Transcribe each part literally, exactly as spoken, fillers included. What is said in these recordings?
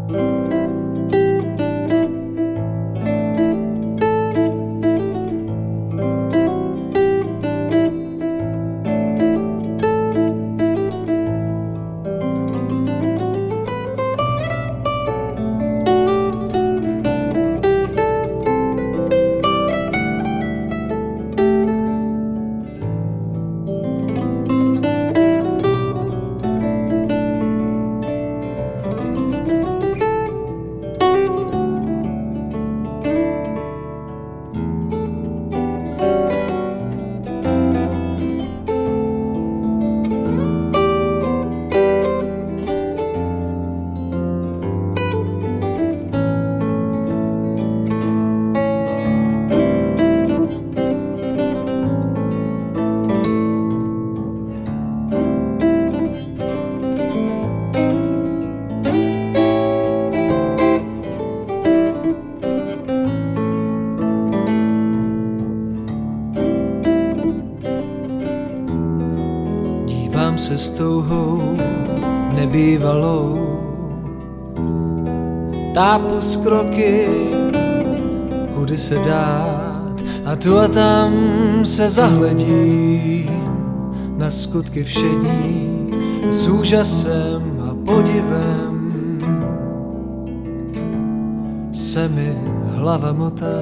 Dívám se s touhou nebývalou, tápu z kroky, kudy se dát, a tu a tam se zahledím na skutky všední s úžasem a podivem. Se mi hlava motá.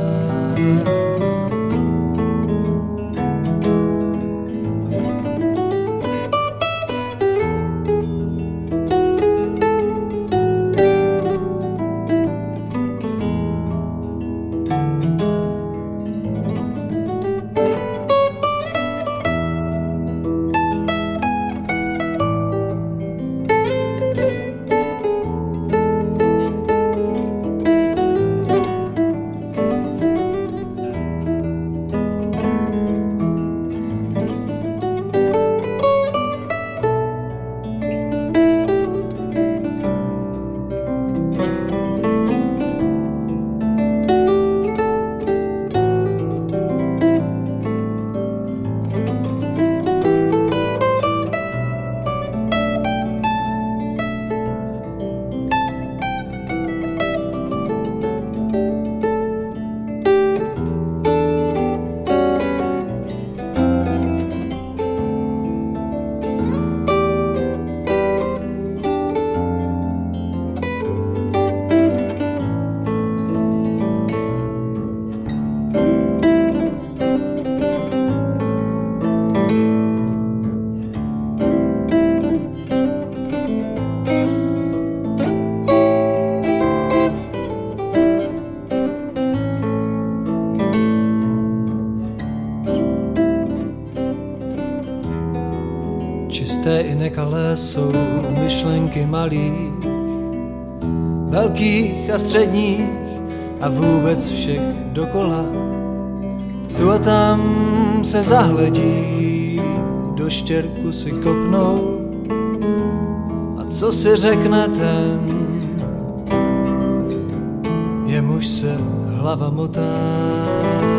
Čisté i nekalé jsou myšlenky malých, velkých a středních a vůbec všech dokola. Tu a tam se zahledí, do štěrku si kopnou, a co si řekne ten, jemuž se hlava motá.